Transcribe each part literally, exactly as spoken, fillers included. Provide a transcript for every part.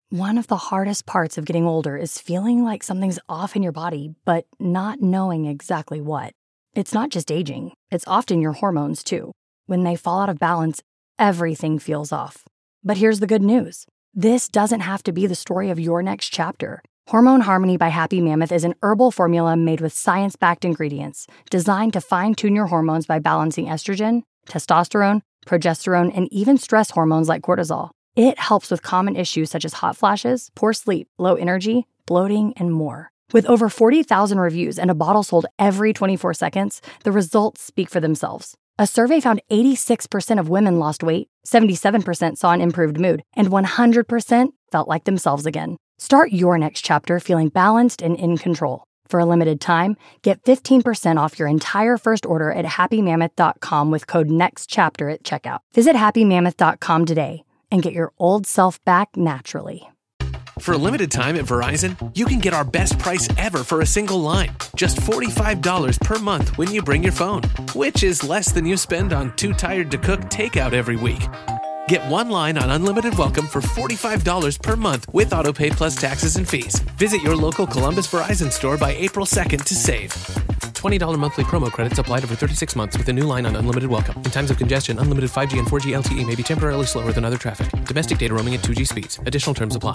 One of the hardest parts of getting older is feeling like something's off in your body, but not knowing exactly what. It's not just aging, it's often your hormones too. When they fall out of balance, everything feels off. But here's the good news. This doesn't have to be the story of your next chapter. Hormone Harmony by Happy Mammoth is an herbal formula made with science-backed ingredients designed to fine-tune your hormones by balancing estrogen, testosterone, progesterone, and even stress hormones like cortisol. It helps with common issues such as hot flashes, poor sleep, low energy, bloating, and more. With over forty thousand reviews and a bottle sold every twenty-four seconds, the results speak for themselves. A survey found eighty-six percent of women lost weight, seventy-seven percent saw an improved mood, and one hundred percent felt like themselves again. Start your next chapter feeling balanced and in control. For a limited time, get fifteen percent off your entire first order at happy mammoth dot com with code NEXTCHAPTER at checkout. Visit happy mammoth dot com today and get your old self back naturally. For a limited time at Verizon, you can get our best price ever for a single line. Just forty-five dollars per month when you bring your phone, which is less than you spend on Too Tired to Cook takeout every week. Get one line on Unlimited Welcome for forty-five dollars per month with AutoPay plus taxes and fees. Visit your local Columbus Verizon store by April second to save. twenty dollars monthly promo credits applied over thirty-six months with a new line on Unlimited Welcome. In times of congestion, unlimited five G and four G L T E may be temporarily slower than other traffic. Domestic data roaming at two G speeds. Additional terms apply.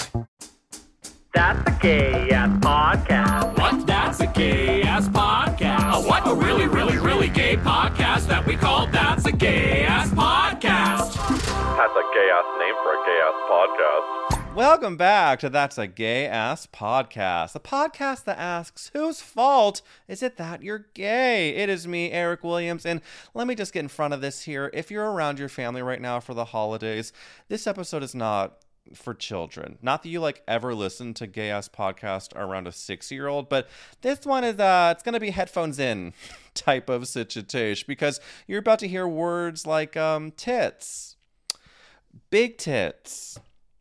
That's a gay-ass podcast. What? That's a gay-ass podcast. A what? A really, really, really gay podcast that we call That's a Gay-Ass Podcast. That's a gay-ass name for a gay-ass podcast. Welcome back to That's a Gay-Ass Podcast, the podcast that asks, whose fault is it that you're gay? It is me, Eric Williams, and let me just get in front of this here. If you're around your family right now for the holidays, this episode is not for children. Not that you like ever listen to gay ass podcast around a six-year-old, but this one is uh it's gonna be headphones in type of situation, because you're about to hear words like um tits, big tits,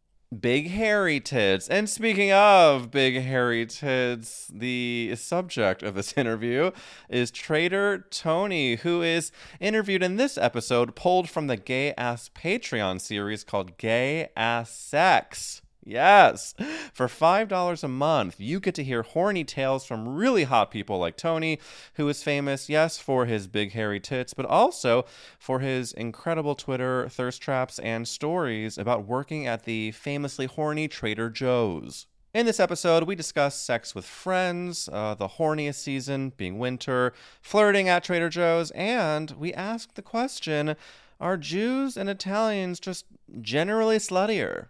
big hairy tits. And speaking of big hairy tits, the subject of this interview is Trader Tony, who is interviewed in this episode, pulled from the Gay Ass Patreon series called Gay Ass Sex. Yes, for five dollars a month, you get to hear horny tales from really hot people like Tony, who is famous, yes, for his big hairy tits, but also for his incredible Twitter thirst traps and stories about working at the famously horny Trader Joe's. In this episode, we discuss sex with friends, uh, the horniest season being winter, flirting at Trader Joe's, and we ask the question, are Jews and Italians just generally sluttier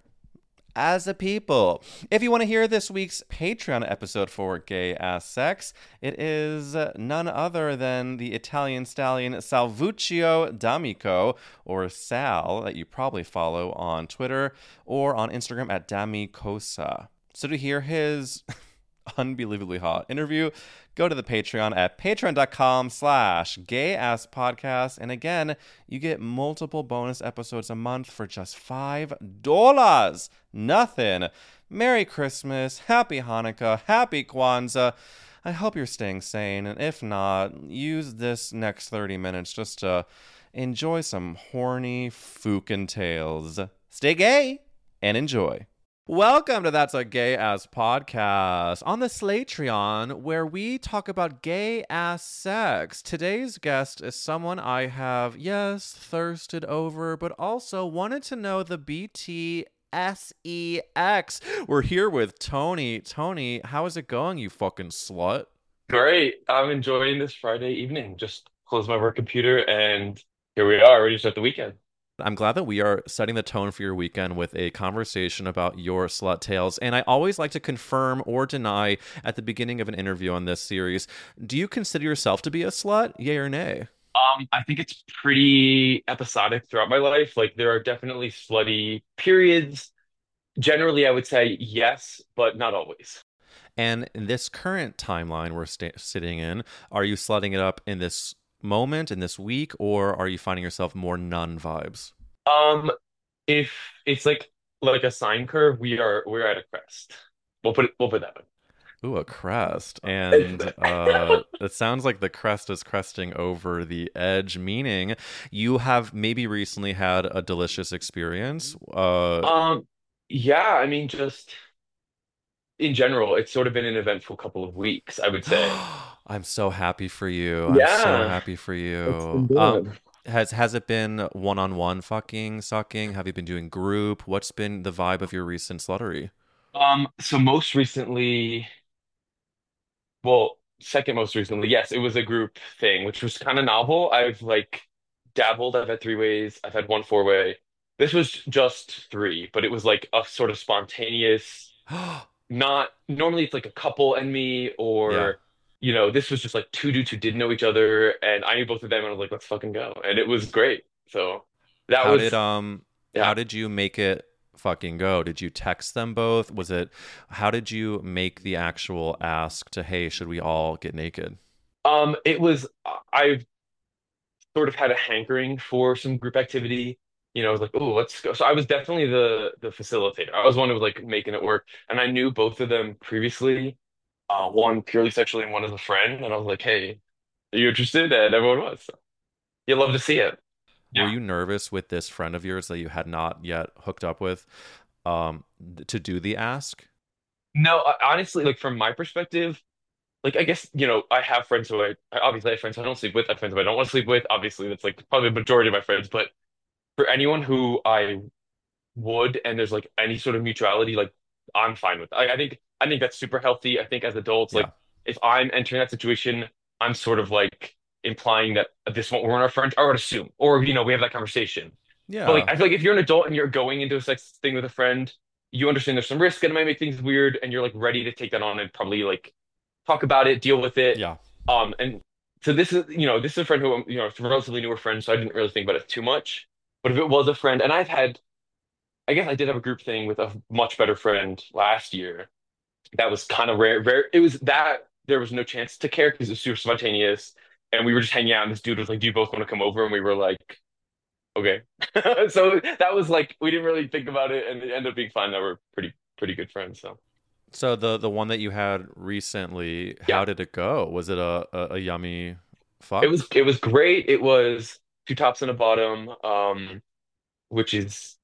as a people? If you want to hear this week's Patreon episode for Gay Ass Sex, it is none other than the Italian stallion Salvuccio D'Amico, or Sal, that you probably follow on Twitter or on Instagram at D'Amicosa. So to hear his unbelievably hot interview, go to the Patreon at patreon.com slash gayasspodcast. And again, you get multiple bonus episodes a month for just five dollars. Nothing. Merry Christmas, Happy Hanukkah, Happy Kwanzaa. I hope you're staying sane. And if not, use this next thirty minutes just to enjoy some horny fucking tales. Stay gay and enjoy. Welcome to That's a Gay Ass Podcast on the Slatreon, where we talk about gay ass sex. Today's guest is someone I have, yes, thirsted over, but also wanted to know the B T S E X. We're here with Tony. Tony, how is it going, you fucking slut? Great. I'm enjoying this Friday evening. Just closed my work computer and here we are, ready to start the weekend. I'm glad that we are setting the tone for your weekend with a conversation about your slut tales. And I always like to confirm or deny at the beginning of an interview on this series. Do you consider yourself to be a slut? Yay or nay? Um, I think it's pretty episodic throughout my life. Like there are definitely slutty periods. Generally, I would say yes, but not always. And in this current timeline we're sta- sitting in, are you slutting it up in this moment, in this week, or are you finding yourself more nun vibes? Um, if it's like like a sine curve, we are we're at a crest. We'll put it we'll put it that way. Ooh, a crest. And uh, it sounds like the crest is cresting over the edge, meaning you have maybe recently had a delicious experience. Uh, Um, Yeah, I mean, just in general, it's sort of been an eventful couple of weeks, I would say. I'm so happy for you. I'm so Yeah, happy for it's been you. Um, good. has has it been one-on-one fucking, sucking? Have you been doing group? What's been the vibe of your recent sluttery? Um, so most recently, well, second most recently, yes, it was a group thing, which was kind of novel. I've like dabbled. I've had three ways. I've had one four way. This was just three, but it was like a sort of spontaneous, not normally it's like a couple and me, Yeah. or you know, this was just like two dudes who didn't know each other, and I knew both of them, and I was like, let's fucking go, and it was great. So that How did was, um yeah. how did you make it fucking go? Did you text them both? Was it how did you make the actual ask to, hey, should we all get naked? Um, it was I've sort of had a hankering for some group activity. You know, I was like, oh, let's go. So I was definitely the the facilitator. I was one who was like making it work, and I knew both of them previously. Uh, one purely sexually, and one as a friend. And I was like, hey, are you interested? And everyone was. So you love to see it. Were Yeah. you nervous with this friend of yours that you had not yet hooked up with um to do the ask? No, I- honestly, like from my perspective, like I guess, you know, I have friends who I, I obviously have friends who I don't sleep with. I have friends who I don't want to sleep with. Obviously, that's like probably the majority of my friends. But for anyone who I would, and there's like any sort of mutuality, like I'm fine with. I, I think I think that's super healthy. I think as adults, like Yeah. if I'm entering that situation, I'm sort of like implying that this won't ruin our friends. I would assume, or you know, we have that conversation. But like Yeah. I feel like if you're an adult and you're going into a sex thing with a friend, you understand there's some risk and it might make things weird, and you're like ready to take that on and probably like talk about it, deal with it. Yeah. Um, and so this is, you know, this is a friend who, you know, it's a relatively newer friend, so I didn't really think about it too much. But if it was a friend, and I've had, I guess I did have a group thing with a much better friend last year. That was kind of rare. Rare. It was that there was no chance to care because it was super spontaneous, and we were just hanging out, and this dude was like, "Do you both want to come over?" And we were like, "Okay." So that was like we didn't really think about it, and it ended up being fine. That we're pretty pretty good friends. So So the the one that you had recently, yeah, how did it go? Was it a a, a yummy it fuck? was it was great. It was two tops and a bottom, um, which is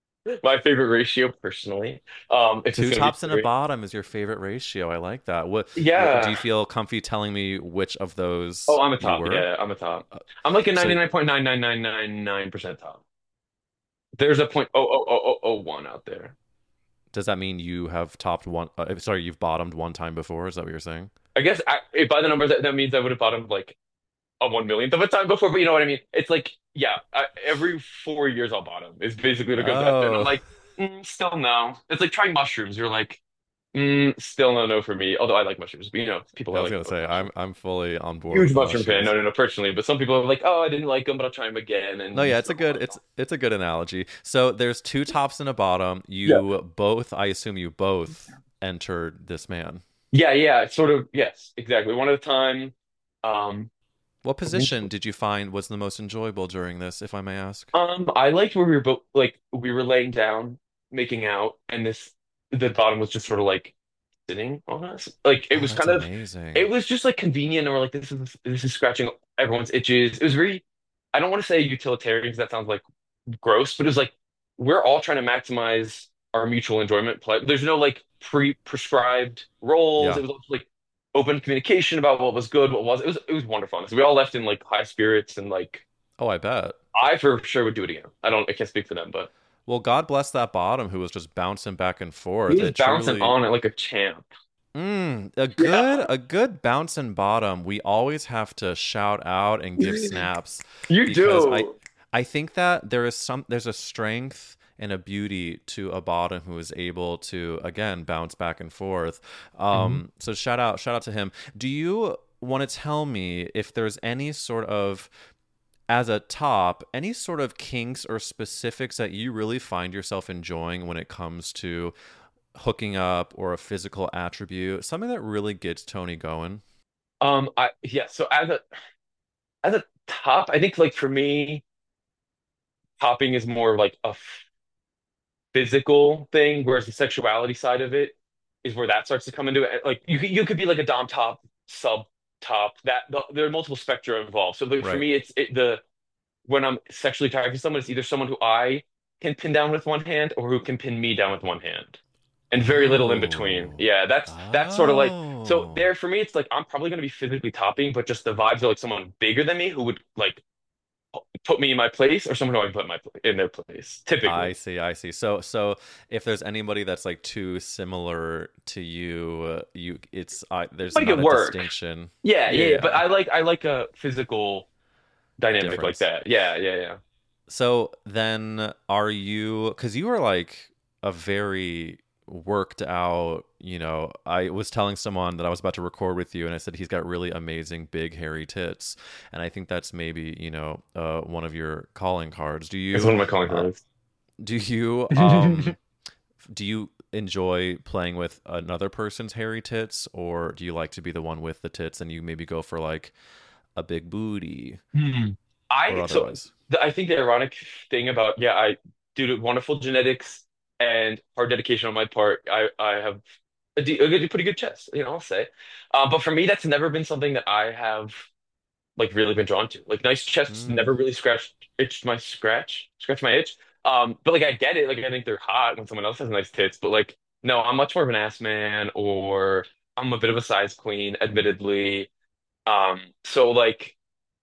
my favorite ratio personally. Um, if it's Two gonna be tops and a three, bottom is your favorite ratio. I like that. What, what do yeah. you feel comfy telling me which of Oh, those I'm a you top. were? Yeah, I'm a top. Uh, I'm like a So ninety-nine point nine nine nine nine nine percent top. There's a point oh oh oh oh oh one out there. does that mean you have topped one? Uh, sorry, you've bottomed one time before? Is that what you're saying? I guess I, if by the numbers that, that means I would have bottomed like a one millionth of a time before, but you know what I mean? It's like, yeah, I, every four years I'll bottom. Is basically the good bet. And I'm Oh, like, mm, still no. It's like trying mushrooms. You're like, mm, still no, no for me. Although I like mushrooms, but you know, people I I was like gonna both say I'm mushrooms. I'm fully on board Huge with the mushroom fan. No, mushrooms. no, no, personally. But some people are like, oh, I didn't like them, but I'll try them again. No, And you yeah, it's still a don't good like them. it's it's a good analogy. So there's two tops and a bottom. Yeah. You both, I assume you both entered this man. Yeah, yeah, it's sort of, yes, exactly. One at a time. Um, What position did you find was the most enjoyable during this, if I may ask? Um, I liked where we were both like we were laying down, making out, and this the bottom was just sort of like sitting on us. Like it Oh, was that's kind of it amazing. was just like convenient, and we're like, this is this is scratching everyone's itches. It was very, I don't want to say utilitarian because that sounds like gross, but it was like we're all trying to maximize our mutual enjoyment. Play. There's no like pre-prescribed roles. Yeah. It was all just, like open communication about what was good, what was. It was it was wonderful. So we all left in like high spirits and like Oh, I bet. I for sure would do it again. I don't, I can't speak for them, but Well, God bless that bottom who was just bouncing back and he forth. was It bouncing truly, on it like a champ. mm, a Yeah, good a good bouncing bottom. We always have to shout out and give snaps you because I do. I think that there is some there's a strength and a beauty to a bottom who is able to again bounce back and forth. Mhm. Um, so shout out shout out to him. Do you want to tell me if there's any sort of as a top, any sort of kinks or specifics that you really find yourself enjoying when it comes to hooking up or a physical attribute, something that really gets Tony going? Um, I yeah. So as a as a top, I think like for me, topping is more like a physical thing, whereas the sexuality side of it is where that starts to come into it. Like you could you could be like a dom top, sub top. That the, there are multiple spectra involved. So like, for Right. me, it's it, the when I'm sexually attracted to someone, it's either someone who I can pin down with one hand or who can pin me down with one hand. And very little in between. Oh. Yeah, that's that's sort of like so Oh. there for me it's like I'm probably going to be physically topping, but just the vibes are like someone bigger than me who would like put me in my place or someone who I put my pla- in their place, I typically. see, I see. So, so if there's anybody that's like too similar to you, uh, you, it's, I, there's Make not it a work. distinction. Yeah, yeah, yeah, but Yeah, I like I like a physical dynamic like difference. that. Yeah, yeah, yeah. So then are you, because you are like a very worked out, you know, I was telling someone that I was about to record with you and I said he's got really amazing big hairy tits. And I think that's maybe, you know, uh, one of your calling cards. Do It's you, one of my calling uh, cards. do you, um, do you enjoy playing with another person's hairy tits, or do you like to be the one with the tits and you maybe go for like a big booty Hmm. or I so otherwise? the, I think the ironic thing about yeah, I due to wonderful genetics and hard dedication on my part, I I have a, de a good- pretty good chest, you know, I'll say. Um, but for me, that's never been something that I have like really been drawn to. Like nice chests Mm, never really scratched itched my scratch, scratch my itch. Um, but like I get it, like I think they're hot when someone else has nice tits, but like no, I'm much more of an ass man or I'm a bit of a size queen, admittedly. Um, so like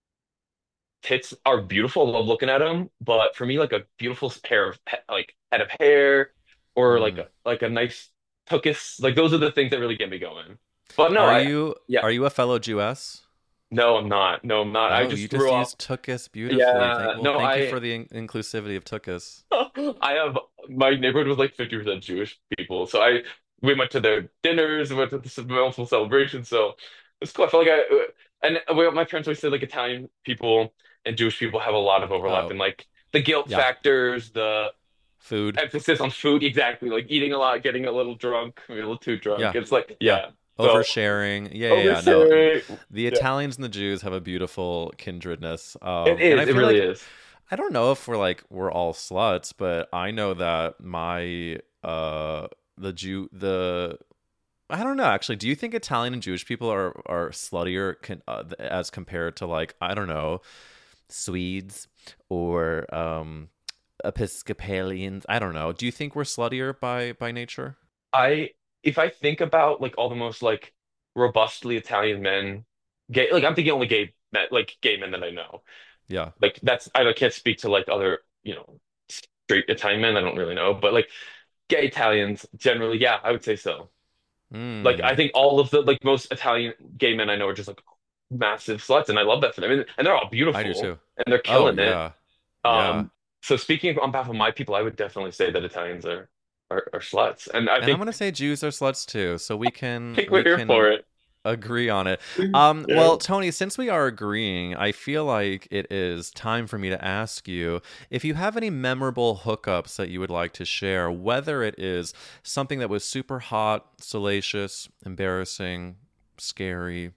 tits are beautiful. I love looking at them, but for me, like a beautiful pair of he- like head of hair or like mm. a like a nice tuchus, like those are the things that really get me going. But no, Are I you yeah, are you a fellow Jewess? no, I'm not. No, I'm not. I Oh, you just just grew up. used Tookus beautifully. Thank Yeah, well, no, thank you for I the in inclusivity of Tookus. I have my neighborhood was like fifty percent Jewish people, so I we went to their dinners, we went to the multiple celebrations, so it's cool. I felt like I and we, my parents always said like Italian people and Jewish people have a lot of overlap Oh, in like the guilt yeah, factors, the food. emphasis on food, exactly, like eating a lot, getting a little drunk, maybe a little too drunk. Yeah, It's like yeah. yeah, so Oversharing. Yeah, yeah, yeah. No, oversharing. the Yeah, Italians and the Jews have a beautiful kindredness. it Um, and I is. It feel really like is. I don't know if we're like we're all sluts, but I know that my uh the Jew the I don't know actually. Do you think Italian and Jewish people are are sluttier can, uh, as compared to like I don't know Swedes or um Episcopalians? I don't know. Do you think we're sluttier by by nature? I if I think about like all the most like robustly Italian men, gay like I'm thinking only gay men like gay men that I know. Yeah. Like that's I can't speak to like other, you know, straight Italian men, I don't really know, but like gay Italians generally, yeah, I would say so. Like I Hmm. think all of the like most Italian gay men I know are just like massive sluts and I love that for them. And, and they're all I do beautiful too. and they're Oh killing it. yeah. Yeah. Um so speaking on behalf of my people, I would definitely say that Italians are are, are sluts. And I And I'm think gonna say Jews are sluts too, so we I can think we're we here for can it. agree on it. Um, Yeah. well, Tony, since we are agreeing, I feel like it is time for me to ask you if you have any memorable hookups that you would like to share, whether it is something that was super hot, salacious, embarrassing, scary,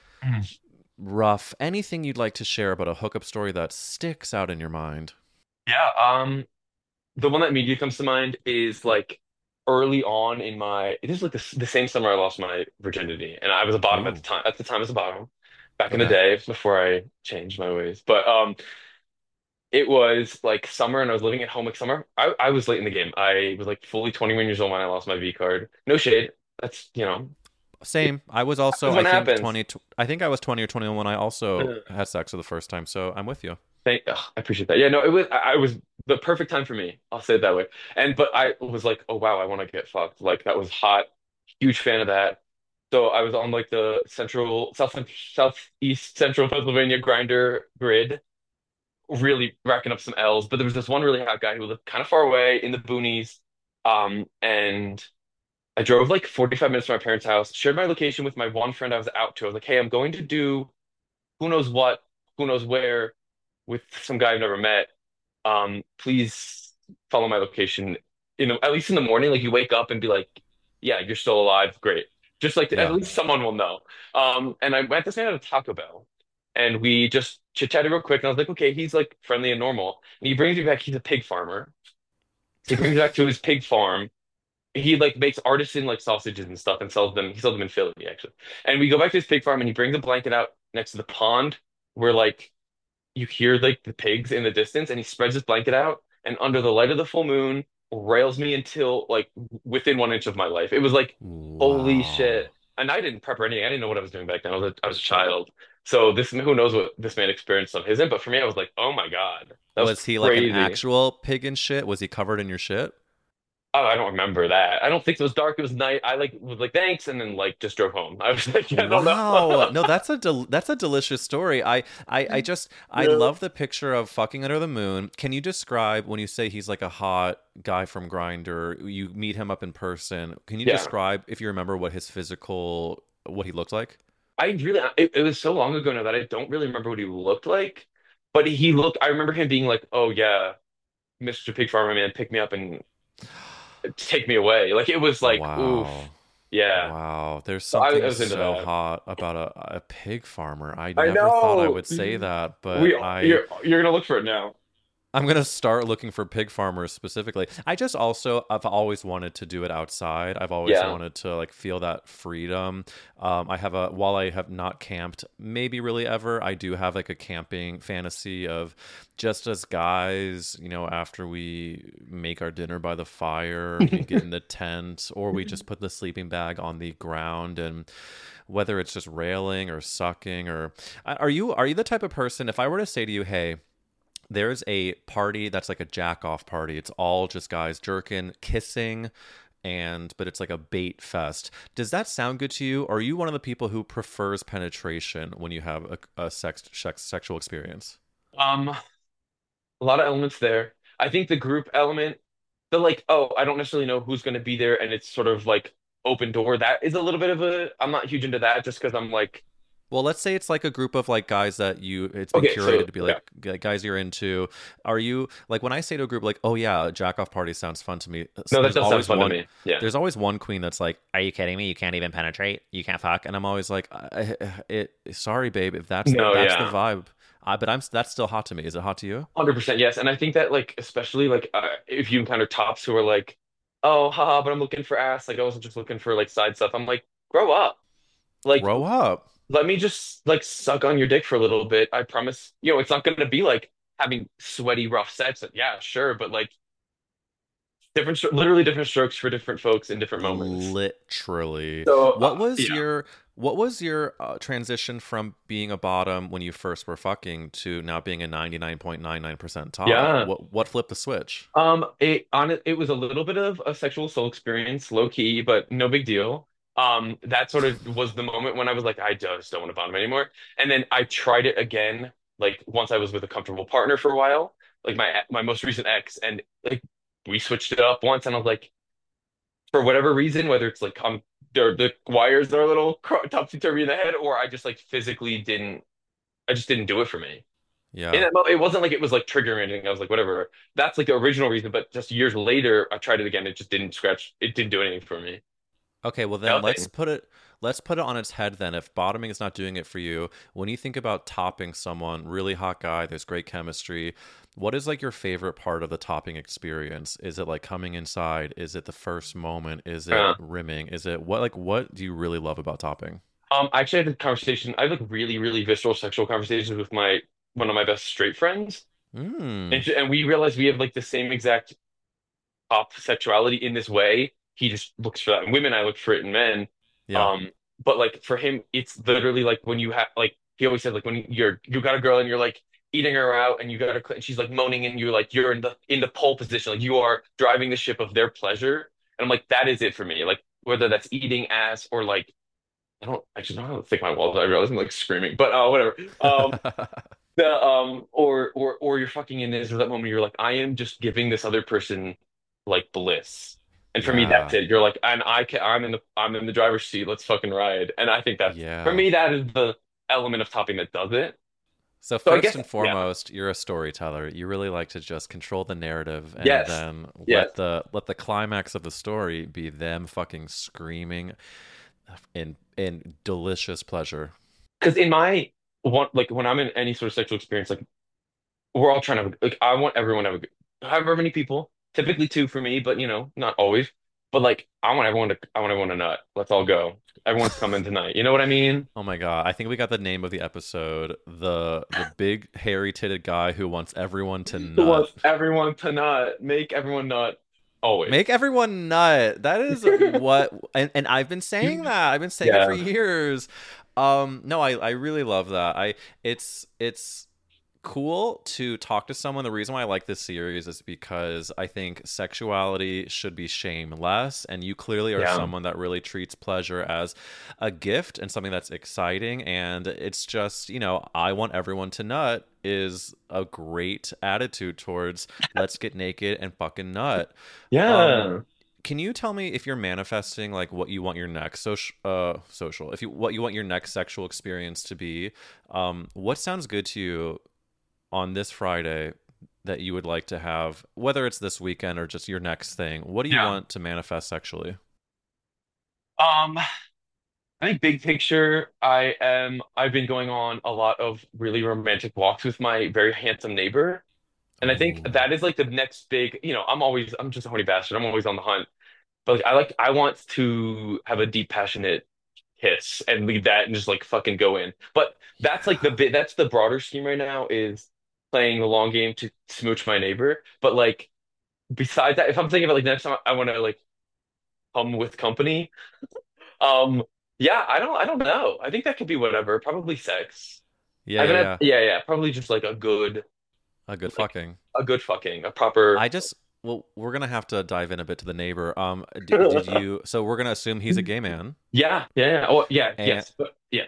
rough, anything you'd like to share about a hookup story that sticks out in your mind. Yeah, um, the one that immediately comes to mind is like early on in my, this is like the, s- the same summer I lost my virginity, and I was a bottom at the Oh, time. At the time, I was a bottom back in the okay. day before I changed my ways. But um, it was like summer, and I was living at home like summer. I I was late in the game. I was like fully twenty-one years old when I lost my V card. No shade. That's you know, it, Same. I was also, that's I what think happens. twenty, tw- I think I was twenty or twenty-one when I also had sex for the first time, so I'm with you. Thank, ugh, I appreciate that. Yeah, no, it was I I was the perfect time for me. I'll say it that way. And but I was like, oh wow, I want to get fucked. Like that was hot. Huge fan of that. So I was on like the central south southeast central Pennsylvania grinder grid, really racking up some L's. But there was this one really hot guy who lived kind of far away in the boonies. Um, and I drove like forty-five minutes from my parents' house, shared my location with my one friend I was out to. I was like, hey, I'm going to do who knows what, who knows where with some guy I've never met. Um, please follow my location. You know, at least in the morning, like you wake up and be like, yeah, you're still alive. Great. Just like at Yeah. least someone will know. Um, and I met this man at a Taco Bell and we just chit-chatted real quick. And I was like, okay, he's like friendly and normal. And he brings me back. He's a pig farmer. He brings me back to his pig farm. He like makes artisan like sausages and stuff and sells them. He sells them in Philly, actually. And we go back to his pig farm and he brings a blanket out next to the pond where like you hear like the pigs in the distance and he spreads his blanket out and under the light of the full moon rails me until like within one inch of my life. It was like, holy Wow. shit. And I didn't prep or anything. I didn't know what I was doing back then. I was a, I was a child. So this, who knows what this man experienced on his end. But for me, I was like, oh my God, that was Was he like an crazy. actual pig in shit? Was he covered in your shit? Oh, I don't remember that. I don't think it was dark. It was night. I like was like thanks, and then like just drove home. I was like, I don't Wow. know. No, that's a del that's a delicious story. I, I I just I Yeah. love the picture of fucking under the moon. Can you describe when you say he's like a hot guy from Grindr, you meet him up in person. Can you Yeah. describe if you remember what his physical what he looked like? I really it, it was so long ago now that I don't really remember what he looked like. But he looked. I remember him being like, "Oh yeah, mister Pig Farmer man, pick me up and take me away." Like it was like, oof, Wow. yeah. Wow. There's So I, I something was into so that. hot about a, a pig farmer. I I never thought I know. would say that, but We I you're you're gonna look for it now. I'm gonna start looking for pig farmers specifically. I just also I've always wanted to do it outside. I've always Yeah. wanted to like feel that freedom. Um, I have a while I have not camped, maybe really ever. I do have like a camping fantasy of just as guys, you know, after we make our dinner by the fire, we get in the tent, or we just put the sleeping bag on the ground and whether it's just railing or sucking or are you are you the type of person if I were to say to you, hey, there's a party that's like a jack off party. It's all just guys jerking, kissing, and but it's like a bait fest. Does that sound good to you? Or are you one of the people who prefers penetration when you have a, a sex, sex sexual experience? Um, a lot of elements there. I think the group element, the like, oh, I don't necessarily know who's gonna be there, and it's sort of like open door. That is a little bit of a. I'm not huge into that just because I'm like, Well, let's say it's like a group of like guys that you it's been okay, curated so to be yeah. like g- guys you're into. Are you like when I say to a group like, "Oh yeah, jack off party sounds fun to me." s- No, that There's does sound always fun to one me. Yeah. there's always one queen that's like, "Are you kidding me? You can't even penetrate. You can't fuck." And I'm always like, I, "It sorry, babe, if that's the No, that's the yeah. vibe." Uh, but I'm that's still hot to me. Is it hot to you? one hundred percent yes. And I think that like especially like uh, if you encounter tops who are like, "Oh, haha, but I'm looking for ass." Like I wasn't just looking for like side stuff. I'm like, "Grow up." Like Grow up. let me just like suck on your dick for a little bit. I promise, you know, it's not going to be like having sweaty, rough sex. Yeah, sure, but like different, stro- literally different strokes for different folks in different moments. Literally. So, What uh, was yeah. your what was your uh, transition from being a bottom when you first were fucking to now being a ninety-nine point nine nine percent top? Yeah. What what flipped the switch? Um, it on it, it was a little bit of a sexual soul experience, low key, but no big deal. Um, that sort of was the moment when I was like, I just don't want to bottom anymore. And then I tried it again, like once I was with a comfortable partner for a while, like my my most recent ex, and like we switched it up once, and I was like, for whatever reason, whether it's like um, the the wires are a little topsy turvy in the head, or I just like physically didn't, I just didn't do it for me. In Yeah. that moment, it wasn't like it was like triggering anything. I was like, whatever. That's like the original reason. But just years later, I tried it again. It just didn't scratch. It didn't do anything for me. Okay, well then let's Nothing. put it let's put it on its head then. If bottoming is not doing it for you, when you think about topping someone, really hot guy, there's great chemistry. What is like your favorite part of the topping experience? Is it like coming inside? Is it the first moment? Is it Uh, rimming? Is it what like what do you really love about topping? um, I actually had a conversation. I have like really, really visceral sexual conversations with my one of my best straight friends, and Mm. and we realized we have like the same exact top sexuality in this way. He just looks for that in women. I look for it in men. Yeah. Um, but like for him, it's literally like when you have like he always said like when you're you got a girl and you're like eating her out and you got her and she's like moaning and you're like you're in the in the pole position like you are driving the ship of their pleasure. And I'm like that is it for me. Like whether that's eating ass or like I don't actually don't know how to think my walls. I realize I'm like screaming, but uh whatever. Um the um or or or you're fucking in this or that moment you're like I am just giving this other person like bliss. And for me that's Yeah. it. You're like and I can I'm in the I'm in the driver's seat. Let's fucking ride. And I think that's for Yeah. me that is the element of topping that does it. So So I first guess and yeah. foremost, you're a storyteller. You really like to just control the narrative and Yes. then Yes. let the let the climax of the story be them fucking screaming in in delicious pleasure. Because in my one like when I'm in any sort of sexual experience, like we're all trying to like I want everyone to have a good however many people, typically two for me, but you know, not always. but like I want everyone to I want everyone to nut. Let's all go. Everyone's coming tonight. You know what I mean? Oh my God. I think we got the name of the episode. The the big hairy titted guy who wants everyone to Who nut. wants everyone to nut? Make everyone nut. Always. Make everyone nut. That is what and, and I've been saying that. I've been saying Yeah. it for years. Um no, I, I really love that. I it's it's cool to talk to someone. The reason why I like this series is because I think sexuality should be shameless, and you clearly are Yeah. someone that really treats pleasure as a gift and something that's exciting. And it's just, you know, I want everyone to nut is a great attitude towards let's get naked and fucking nut. Yeah. Um, can you tell me if you're manifesting like what you want your next social uh social if you what you want your next sexual experience to be? Um, what sounds good to you on this Friday that you would like to have, whether it's this weekend or just your next thing? What do you Yeah. want to manifest sexually? Um, I think big picture, I am I've been going on a lot of really romantic walks with my very handsome neighbor. And I think Ooh. that is like the next big, you know, I'm always I'm just a horny bastard. I'm always on the hunt. But like I like I want to have a deep, passionate kiss and leave that and just like fucking go in. But that's like the bit that's the broader scheme right now is playing the long game to smooch my neighbor. But like besides that, if I'm thinking about like next time I want to like come with company, um, yeah, I don't I don't know. I think that could be whatever. Probably sex. Yeah, I yeah, haven't yeah. had, yeah, yeah, probably just like a good A good like fucking. a good fucking, a proper I just well, we're gonna have to dive in a bit to the neighbor. Um, did, did you? So we're gonna assume he's a gay man. Yeah, yeah, yeah. Oh, yeah, And yes, but yes.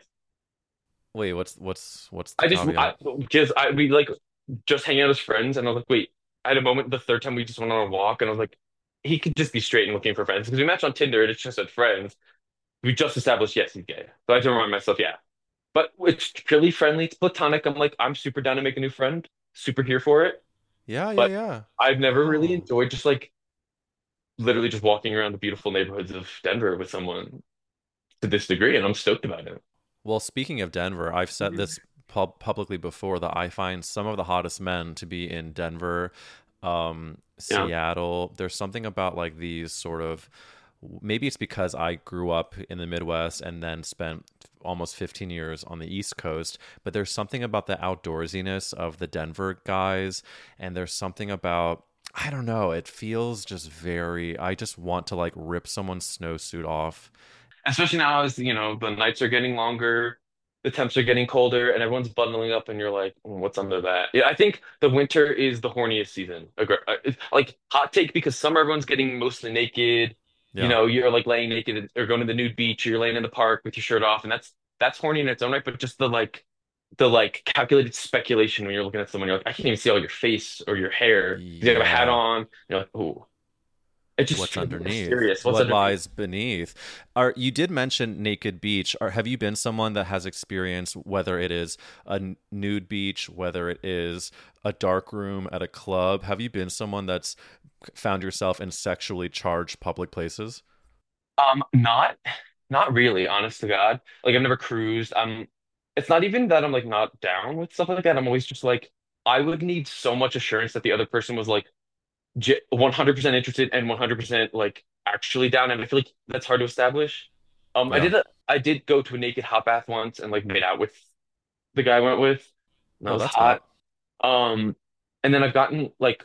wait, what's what's what's the I just caveat? I because I we like just hanging out as friends, and I was like, wait. I had a moment the third time we just went on a walk, and I was like, he could just be straight and looking for friends because we matched on Tinder, and it's just said friends. We just established yes, he's gay. So I had to remind myself, yeah. But it's purely friendly, it's platonic. I'm like, I'm super down to make a new friend, super here for it. Yeah, yeah, But yeah. I've never really Oh. enjoyed just like literally just walking around the beautiful neighborhoods of Denver with someone to this degree, and I'm stoked about it. Well, speaking of Denver, I've said this pub publicly before that I find some of the hottest men to be in Denver, um, Yeah. Seattle. There's something about like these sort of, maybe it's because I grew up in the Midwest and then spent almost fifteen years on the East Coast, but there's something about the outdoorsiness of the Denver guys, and there's something about, I don't know, it feels just very, I just want to like rip someone's snowsuit off. Especially now as you know the nights are getting longer, the temps are getting colder, and everyone's bundling up, and you're like, "Mm, what's under that?" Yeah, I think the winter is the horniest season. Agre- uh, it's Like hot take because summer everyone's getting mostly naked. You Yeah. know, you're like laying naked or going to the nude beach, or you're laying in the park with your shirt off, and that's that's horny in its own right. But just the like the like calculated speculation when you're looking at someone, you're like, I can't even see all your face or your hair. You have a hat Yeah. on. You're like, oh, it just What's feels underneath? mysterious. What's What underneath? lies beneath? Are you did mention naked beach? Or have you been someone that has experienced whether it is a n- nude beach, whether it is a dark room at a club? Have you been someone that's found yourself in sexually charged public places? Um, not not really, honest to God. Like I've never cruised. Um, it's not even that I'm like not down with stuff like that. I'm always just like I would need so much assurance that the other person was like j one hundred percent interested and one hundred percent like actually down, and I feel like that's hard to establish. Um, I Yeah. did a I did go to a naked hot bath once and like made out with the guy I went with. And that Oh, was that's hot. hot. Um, and then I've gotten like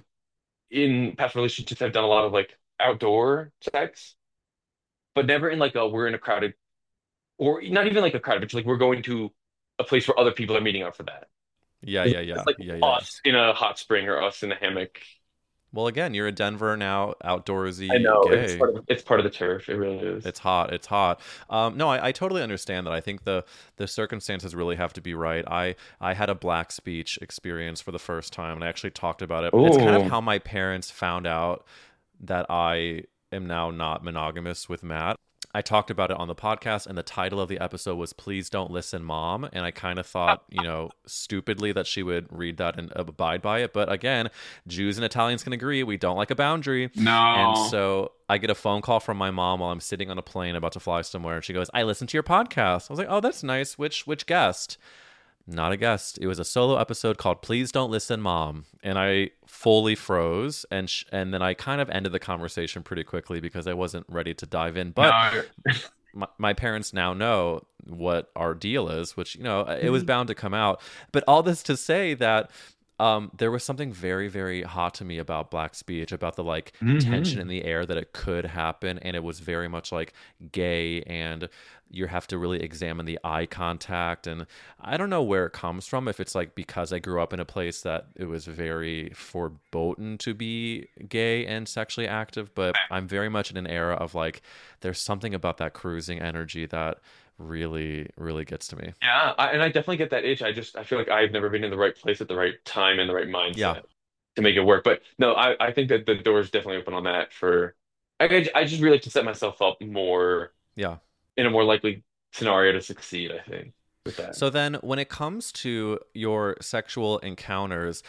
in past relationships, I've done a lot of like outdoor sex, but never in like a we're in a crowded or not even like a crowd, but just like we're going to a place where other people are meeting up for that. Yeah, It's yeah, yeah, like yeah, yeah. us in a hot spring or us in a hammock. Well, again, you're a Denver now, I outdoorsy know it's gay. part of it's part of the turf. It really is. It's hot. It's hot. Um, no, I, I totally understand that. I think the the circumstances really have to be right. I I had a black speech experience for the first time, and I actually talked about it. It's kind of Ooh. how my parents found out that I am now not monogamous with Matt. I talked about it on the podcast, and the title of the episode was "Please Don't Listen, Mom." And I kind of thought, you know, stupidly that she would read that and abide by it. But again, Jews and Italians can agree we don't like a boundary. And No. so I get a phone call from my mom while I'm sitting on a plane about to fly somewhere, and she goes, "I listened to your podcast." I was like, "Oh, that's nice. Which which guest?" Not a guest. It was a solo episode called "Please Don't Listen, Mom," and I fully froze, and sh- and then I kind of ended the conversation pretty quickly because I wasn't ready to dive in. But No. my, my parents now know what our deal is, which, you know, it was bound to come out. But all this to say that um, there was something very, very hot to me about Black Speech, about the like tension in the air that it could happen, and it was very much like gay, and you have to really examine the eye contact. And I don't know where it comes from, if it's like because I grew up in a place that it was very forbidden to be gay and sexually active, but I'm very much in an era of like, there's something about that cruising energy that really, really gets to me. Yeah, I, and I definitely get that itch. I just I feel like I've never been in the right place at the right time and the right mindset Yeah. to make it work. But no, I, I think that the door's definitely open on that for I I just really like to set myself up more Yeah. in a more likely scenario to succeed, I think, with that. So then when it comes to your sexual encounters,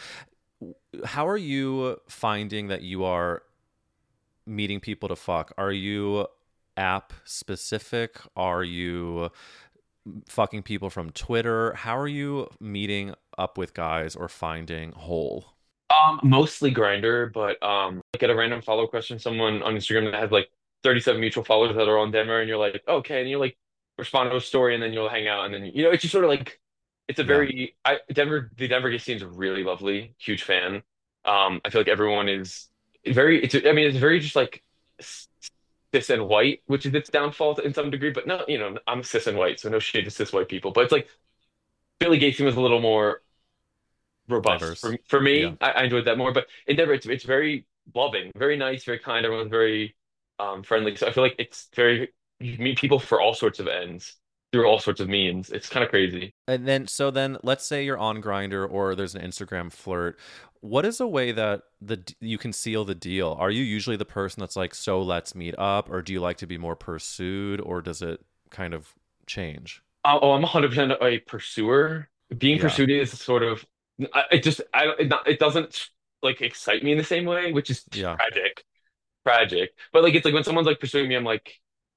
how are you finding that you are meeting people to fuck? Are you app specific? Are you fucking people from Twitter? How are you meeting up with guys or finding whole? Um, mostly Grindr, but um, I get a random follow question, someone on Instagram that has like thirty-seven mutual followers that are on Denver, and you're like, okay, and you like respond to a story, and then you'll hang out, and then you know, it's just sort of like it's a Yeah. very I Denver, the Denver gay scene is really lovely, huge fan. Um, I feel like everyone is very. It's I mean, it's very just like s- cis and white, which is its downfall in some degree. But no, you know, I'm cis and white, so no shade to cis white people. But it's like Philly gay scene was a little more robust Diverse. for for me. Yeah. I, I enjoyed that more. But in Denver, it's it's very loving, very nice, very kind. Everyone's very um friendly. So I feel like it's very you meet people for all sorts of ends through all sorts of means. It's kind of crazy. And then, so then, let's say you're on Grindr or there's an Instagram flirt. What is a way that the d- you can seal the deal? Are you usually the person that's like, so let's meet up, or do you like to be more pursued, or does it kind of change? Oh, oh, I'm one hundred percent a pursuer. Being Yeah. pursued is sort of I- it just I it, not, it doesn't like excite me in the same way, which is Yeah. tragic, tragic. But like it's like when someone's like pursuing me, I'm like,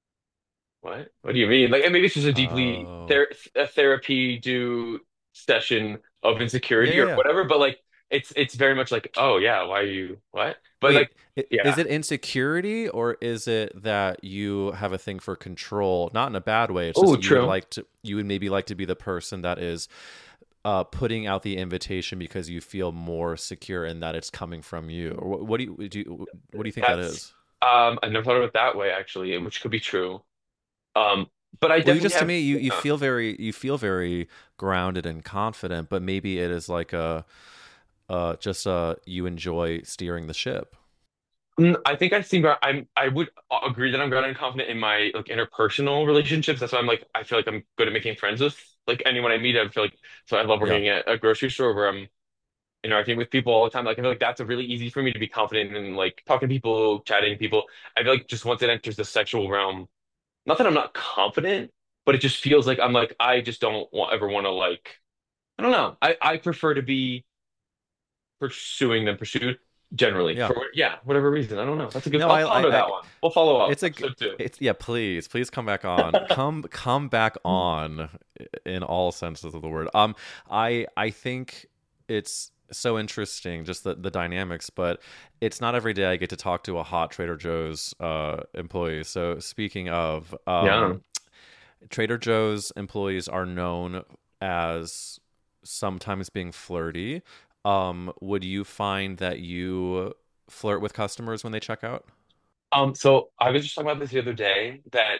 what? What do you mean? Like, and maybe it's just a deeply Oh. ther a therapy do session of insecurity Yeah, or yeah. whatever. But like, it's it's very much like, oh yeah, why are you what? But Wait, like, i- yeah, is it insecurity, or is it that you have a thing for control? Not in a bad way. It's just oh that you would true. like to, you would maybe like to be the person that is uh, putting out the invitation because you feel more secure in that it's coming from you. Or what, what do you do? You, what do you think that That's is? um, I've never thought of it that way actually, which could be true. Um, but I Well, you definitely just to have. me, you you uh, feel very you feel very grounded and confident, but maybe it is like a uh just uh you enjoy steering the ship. Mm, I think I seem I'm I would agree that I'm grounded and confident in my like interpersonal relationships. That's why I'm like I feel like I'm good at making friends with like anyone I meet. I feel like so I love Yeah. working at a grocery store where I'm interacting with people all the time. Like I feel like that's a really easy for me to be confident in like talking to people, chatting to people. I feel like just once it enters the sexual realm, not that I'm not confident, but it just feels like I'm like I just don't want ever want to like I don't know. I I prefer to be pursuing than pursued generally Yeah. for yeah whatever reason. I don't know. That's a good. No, I'll I ponder I, I that one. We'll follow up it's a g- episode two. it's yeah, please, please come back on. Come come back on in all senses of the word. Um I I think it's so interesting, just the, the dynamics, but it's not every day I get to talk to a hot Trader Joe's uh employee. So speaking of, Yeah. um Trader Joe's employees are known as sometimes being flirty. Um, would you find that you flirt with customers when they check out? Um. So I was just talking about this the other day that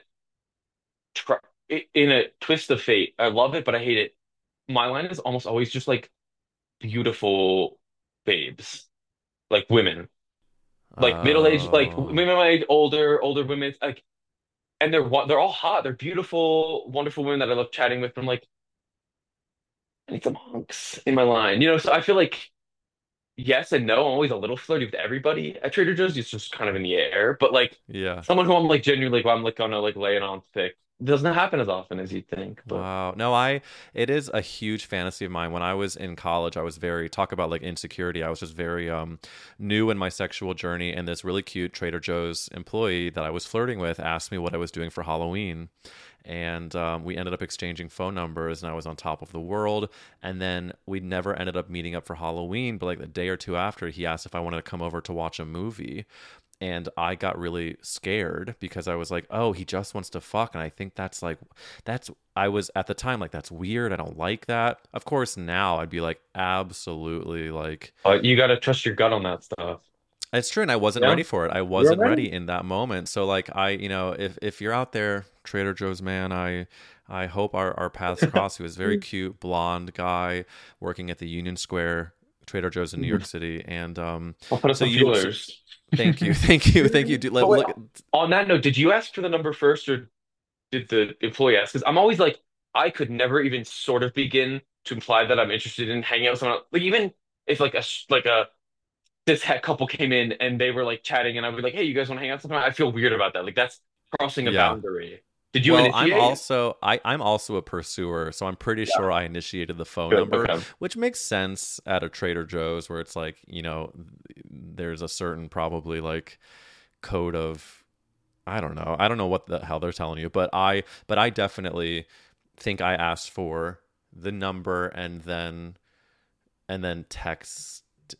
tr i- in a twist of fate, I love it, but I hate it. My line is almost always just like beautiful babes, like women, like middle-aged, like Oh, women my age, older, older women, like, and they're wa- they're all hot. They're beautiful, wonderful women that I love chatting with. But I'm like, I need some hunks in my line, you know. So I feel like yes and no. I'm always a little flirty with everybody at Trader Joe's. It's just kind of in the air. But like yeah. someone who I'm like genuinely, like, I'm like gonna like lay it on thick. doesn't happen as often as you'd think. But Wow. No, I it is a huge fantasy of mine. When I was in college, I was very talk about like insecurity. I was just very um new in my sexual journey, and this really cute Trader Joe's employee that I was flirting with asked me what I was doing for Halloween. And um, we ended up exchanging phone numbers, and I was on top of the world. And then we never ended up meeting up for Halloween, but like the day or two after, he asked if I wanted to come over to watch a movie. And I got really scared because I was like, oh, he just wants to fuck. And I think that's like, that's, I was at the time like, that's weird. I don't like that. Of course, now I'd be like, absolutely. Like, uh, you got to trust your gut on that stuff. it's true. And I wasn't Yeah. ready for it. I wasn't ready in that moment. So like, I, you know, if, if you're out there, Trader Joe's man, I, I hope our, our paths cross. He was a very cute, blonde guy working at the Union Square Trader Joe's in New York City. And, um, I'll put up so some you, feelers. thank you. Thank you. Thank you. Do, let, But wait, look, on that note, did you ask for the number first, or did the employee ask? Because I'm always like, I could never even sort of begin to imply that I'm interested in hanging out with someone else. Like even if like a sh- like a this het couple came in and they were like chatting, and I would be like, hey, you guys want to hang out sometime? I feel weird about that. Like that's crossing a yeah. boundary. Did you Well, I'm initiate? also I, I'm also a pursuer, so I'm pretty sure I initiated the phone Good, number, okay. which makes sense at a Trader Joe's where it's like, you know, there's a certain probably like code of I don't know. I don't know what the hell they're telling you, but I but I definitely think I asked for the number and then and then text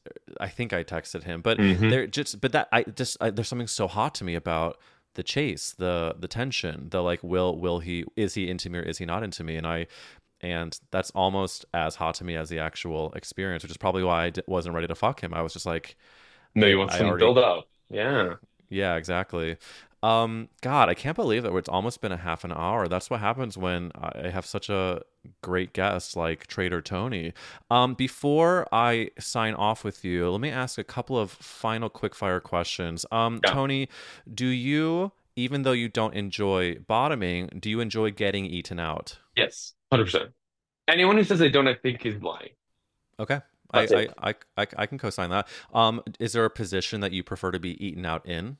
I think I texted him, but Mhm. there just but that I just I, there's something so hot to me about the chase, the the tension, the like will will he is he into me or is he not into me, and I and that's almost as hot to me as the actual experience, which is probably why I d- wasn't ready to fuck him. I was just like, No, you want I some already build up. Yeah. yeah, exactly. Um, God, I can't believe that it's almost been a half an hour. That's what happens when I have such a great guest like Trader Tony. Um, before I sign off with you, let me ask a couple of final quick-fire questions. Um, Yeah. Tony, do you, even though you don't enjoy bottoming, do you enjoy getting eaten out? Yes. one hundred percent. Anyone who says they don't, I think, is lying. Okay. I, That's I, it. I, I, I can co-sign that. Um, is there a position that you prefer to be eaten out in?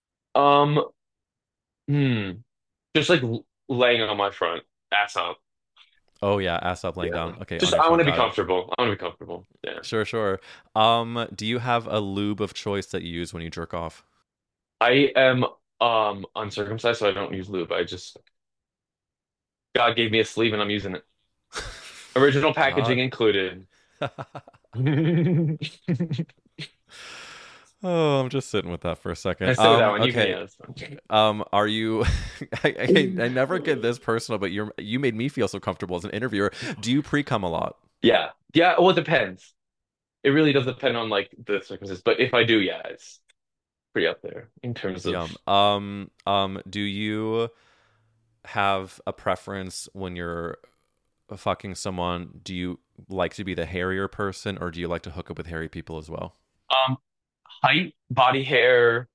Um, hmm. Just like l- laying on my front, ass up. Oh yeah, ass up, laying Yeah. down. Okay, Just on your I want front, to be got it. comfortable. I want to be comfortable. Yeah. Sure, sure. Um, do you have a lube of choice that you use when you jerk off? I am um uncircumcised, so I don't use lube. I just God gave me a sleeve and I'm using it. Original packaging God. included. Oh, I'm just sitting with that for a I second. say that Um, one. You can okay. yes. Um, are you? I, I, I never get this personal, but you're you made me feel so comfortable as an interviewer. Do you pre-cum a lot? Yeah. Yeah. Well, it depends. It really does depend on like the circumstances. But if I do, yeah, it's pretty up there in terms of Yum. Um, um, do you have a preference when you're fucking someone? Do you like to be the hairier person, or do you like to hook up with hairy people as well? um height, body hair,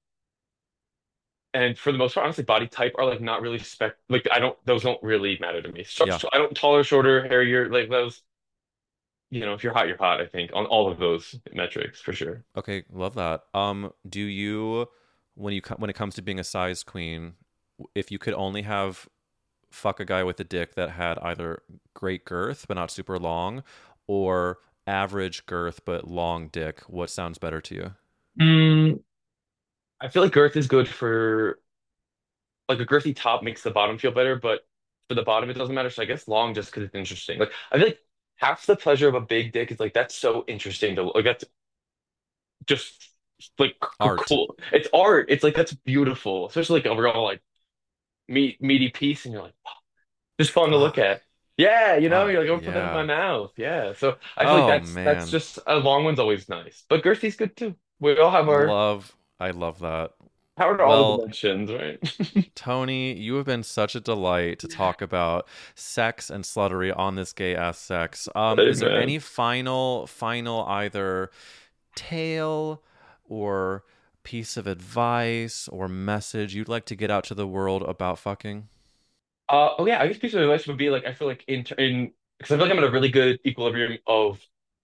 and for the most part, honestly, body type are like not really spec. Like I don't; those don't really matter to me. So, Yeah. so I don't taller, shorter, hairier, like those. You know, if you're hot, you're hot. I think on all of those metrics for sure. Okay, love that. Um, do you when you co- when it comes to being a size queen, if you could only have fuck a guy with a dick that had either great girth but not super long, or average girth but long dick, what sounds better to you? Mm, I feel like girth is good for like a girthy top makes the bottom feel better, but for the bottom it doesn't matter. So I guess long just because it's interesting. Like I feel like half the pleasure of a big dick is like that's so interesting to like that's just like c- Art. cool. It's art. It's like that's beautiful, especially like a real like meat meaty piece, and you're like wow, just fun to look Fuck. at. Yeah, you know, Fuck, you're like, oh, put that in my yeah. mouth. Yeah, so I feel like Oh that's that's man. just a long one's always nice, but girthy's good too. We all have our Love I love that. power to all the Well, dimensions, right? Tony, you have been such a delight to talk about sex and sluttery on this gay ass sex. Um, Hey, is there man. any final, final either tale or piece of advice or message you'd like to get out to the world about fucking? Uh, oh yeah, I guess piece of advice would be like I feel like in in because I feel like I'm in a really good equilibrium of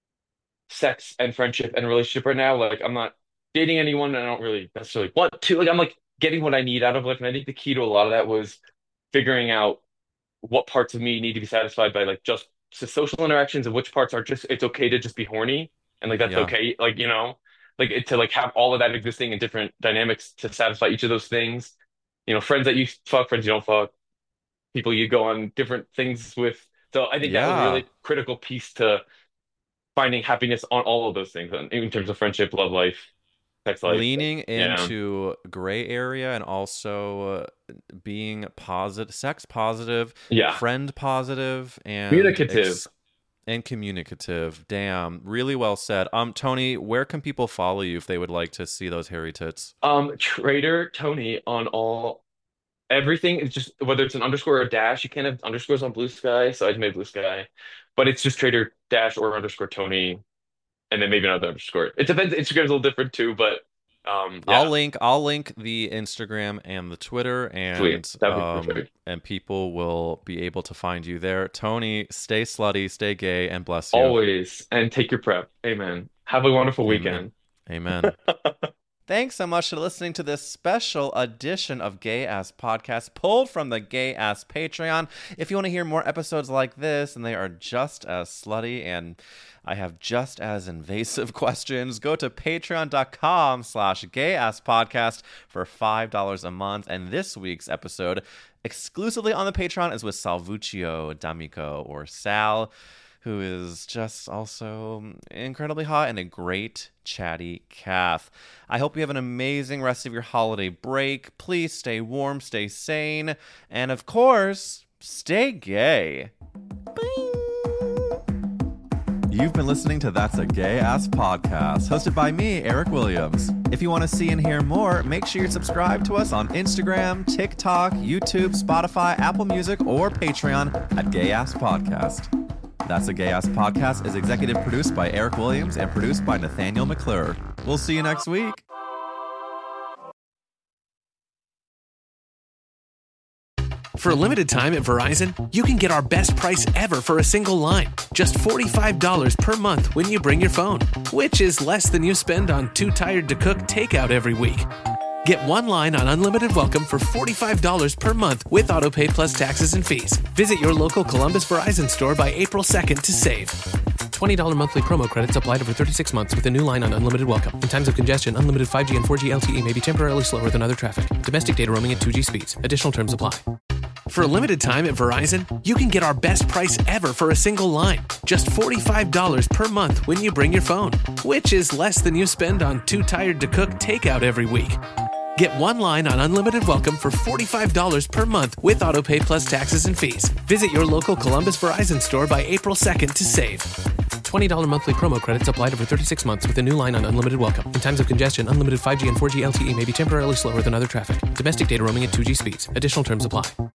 sex and friendship and relationship right now. Like I'm not dating anyone, and I don't really necessarily want to. Like I'm like getting what I need out of life, and I think the key to a lot of that was figuring out what parts of me need to be satisfied by like just s- social interactions and which parts are just it's okay to just be horny and like that's Yeah. okay. Like, you know, like it, to like have all of that existing in different dynamics to satisfy each of those things. You know, friends that you fuck, friends you don't fuck, people you go on different things with. So I think that was a Yeah. really critical piece to finding happiness on all of those things, and in terms of friendship, love life, sex life. Leaning Yeah. into gray area and also uh, being positive, sex positive, Yeah. friend positive, and Communicative. ex- and communicative. Damn, really well said. Um, Tony, where can people follow you if they would like to see those hairy tits? Um, Trader Tony on all everything. It's just whether it's an underscore or a dash. You can't have underscores on Blue Sky, so I just made Blue Sky. But it's just Trader dash or underscore Tony, and then maybe another underscore. It depends. Instagram's a little different too, but um, yeah, I'll link. I'll link the Instagram and the Twitter, and sweet. That'd be um, perfect. and people will be able to find you there. Tony, stay slutty, stay gay, and bless you. Always, and take your prep. Amen. Have a wonderful Amen. weekend. Amen. Thanks so much for listening to this special edition of Gay Ass Podcast pulled from the Gay Ass Patreon. If you want to hear more episodes like this, and they are just as slutty and I have just as invasive questions, go to patreon.com slash gayasspodcast for five dollars a month. And this week's episode exclusively on the Patreon is with Salvuccio D'Amico, or Sal, who is just also incredibly hot and a great chatty calf. I hope you have an amazing rest of your holiday break. Please stay warm, stay sane, and of course, stay gay. You've been listening to That's a Gay Ass Podcast, hosted by me, Eric Williams. If you want to see and hear more, make sure you're subscribed to us on Instagram, TikTok, YouTube, Spotify, Apple Music, or Patreon at Gay Ass Podcast. That's a Gay Ass Podcast is executive produced by Eric Williams and produced by Nathaniel McClure. We'll see you next week. For a limited time at Verizon, you can get our best price ever for a single line. Just forty-five dollars per month when you bring your phone, which is less than you spend on Too Tired to Cook takeout every week. Get one line on Unlimited Welcome for forty-five dollars per month with AutoPay plus taxes and fees. Visit your local Columbus Verizon store by April second to save. twenty dollars monthly promo credits applied over thirty-six months with a new line on Unlimited Welcome. In times of congestion, unlimited five G and four G L T E may be temporarily slower than other traffic. Domestic data roaming at two G speeds. Additional terms apply. For a limited time at Verizon, you can get our best price ever for a single line. Just forty-five dollars per month when you bring your phone, which is less than you spend on Too Tired to Cook takeout every week. Get one line on Unlimited Welcome for forty-five dollars per month with AutoPay plus taxes and fees. Visit your local Columbus Verizon store by April second to save. twenty dollars monthly promo credits applied over thirty-six months with a new line on Unlimited Welcome. In times of congestion, unlimited five G and four G L T E may be temporarily slower than other traffic. Domestic data roaming at two G speeds. Additional terms apply.